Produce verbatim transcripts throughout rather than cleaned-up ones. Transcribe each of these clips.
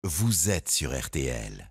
vous êtes sur R T L.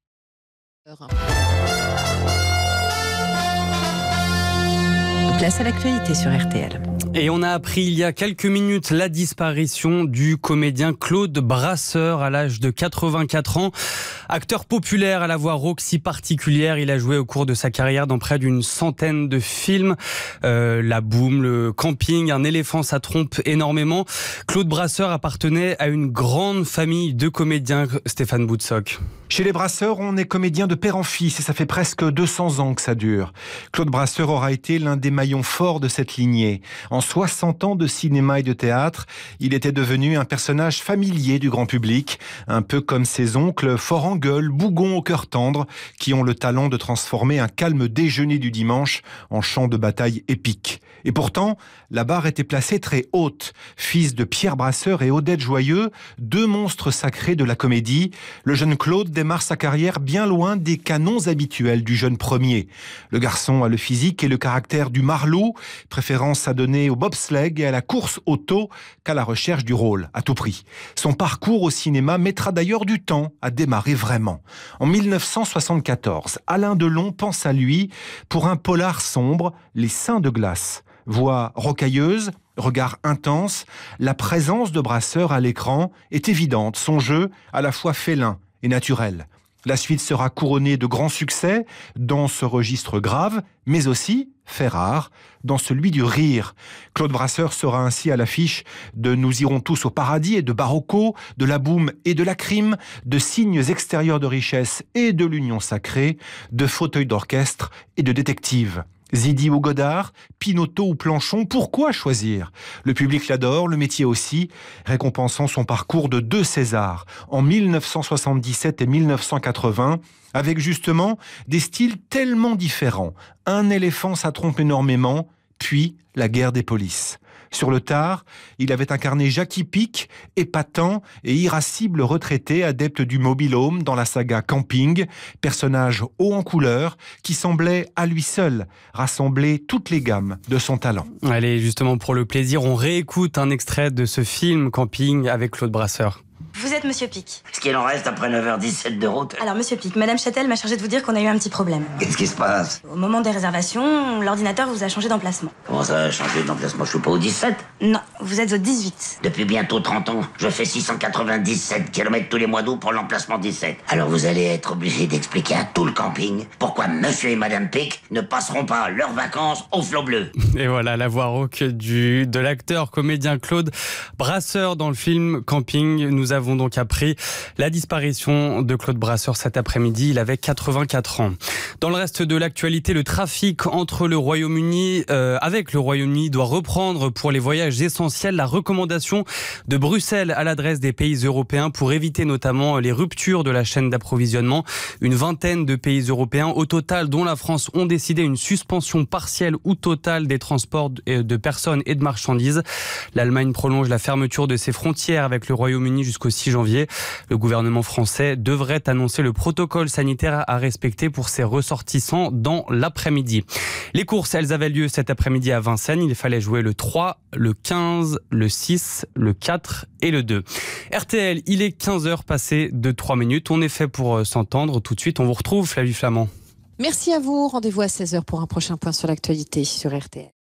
Place à l'actualité sur R T L. Et on a appris il y a quelques minutes la disparition du comédien Claude Brasseur à l'âge de quatre-vingt-quatre ans. Acteur populaire à la voix rauque si particulière, il a joué au cours de sa carrière dans près d'une centaine de films. Euh, La Boum, Le Camping, Un éléphant ça trompe énormément. Claude Brasseur appartenait à une grande famille de comédiens, Stéphane Boutsock. Chez les Brasseur, on est comédien de père en fils et ça fait presque deux cents ans que ça dure. Claude Brasseur aura été l'un des maillons forts de cette lignée. En soixante ans de cinéma et de théâtre, il était devenu un personnage familier du grand public, un peu comme ses oncles fort en gueule, bougons au cœur tendre, qui ont le talent de transformer un calme déjeuner du dimanche en champ de bataille épique. Et pourtant, la barre était placée très haute. Fils de Pierre Brasseur et Odette Joyeux, deux monstres sacrés de la comédie, le jeune Claude démarre sa carrière bien loin des canons habituels du jeune premier. Le garçon a le physique et le caractère du marlot, préférence à donner au bobsleigh et à la course auto qu'à la recherche du rôle, à tout prix. Son parcours au cinéma mettra d'ailleurs du temps à démarrer vraiment. En mille neuf cent soixante-quatorze, Alain Delon pense à lui pour un polar sombre, Les Seins de glace. Voix rocailleuse, regard intense, la présence de Brasseur à l'écran est évidente, son jeu à la fois félin et naturel. La suite sera couronnée de grands succès dans ce registre grave, mais aussi, fait rare, dans celui du rire. Claude Brasseur sera ainsi à l'affiche de Nous irons tous au paradis et de Barocco, de La Boum et de La Crime, de Signes extérieurs de richesse et de l'Union sacrée, de Fauteuil d'orchestre et de Détective. Zidi ou Godard, Pinotto ou Planchon, pourquoi choisir? Le public l'adore, le métier aussi, récompensant son parcours de deux Césars, en mille neuf cent soixante-dix-sept et mille neuf cent quatre-vingts, avec justement des styles tellement différents. Un éléphant ça trompe énormément, puis La guerre des polices. Sur le tard, il avait incarné Jackie Pic, épatant et irascible retraité, adepte du mobil-home dans la saga Camping, personnage haut en couleur qui semblait à lui seul rassembler toutes les gammes de son talent. Allez, justement pour le plaisir, on réécoute un extrait de ce film Camping avec Claude Brasseur. Vous êtes Monsieur Pic. Ce qu'il en reste après neuf heures dix-sept de route. Alors Monsieur Pic, Madame Châtel m'a chargé de vous dire qu'on a eu un petit problème. Qu'est-ce qui se passe? Au moment des réservations, l'ordinateur vous a changé d'emplacement. Comment ça a changé d'emplacement? Je suis pas au dix-sept? Non, vous êtes au dix-huit. Depuis bientôt trente ans, je fais six cent quatre-vingt-dix-sept kilomètres tous les mois d'août pour l'emplacement dix-sept. Alors vous allez être obligé d'expliquer à tout le camping pourquoi Monsieur et Madame Pic ne passeront pas leurs vacances au flot bleu. Et voilà la voix rauque du, de l'acteur comédien Claude Brasseur dans le film Camping. Nous avons donc appris la disparition de Claude Brasseur cet après-midi. Il avait quatre-vingt-quatre ans. Dans le reste de l'actualité, le trafic entre le Royaume-Uni, euh, avec le Royaume-Uni doit reprendre pour les voyages essentiels. La recommandation de Bruxelles à l'adresse des pays européens pour éviter notamment les ruptures de la chaîne d'approvisionnement. Une vingtaine de pays européens au total, dont la France, ont décidé une suspension partielle ou totale des transports de personnes et de marchandises. L'Allemagne prolonge la fermeture de ses frontières avec le Royaume-Uni jusqu'au six janvier. Le gouvernement français devrait annoncer le protocole sanitaire à respecter pour ses ressortissants dans l'après-midi. Les courses, elles avaient lieu cet après-midi à Vincennes. Il fallait jouer le trois, le quinze, le six, le quatre et le deux. R T L, il est quinze heures passées de trois minutes. On est fait pour s'entendre. Tout de suite, on vous retrouve, Flavie Flamand. Merci à vous. Rendez-vous à seize heures pour un prochain point sur l'actualité sur R T L.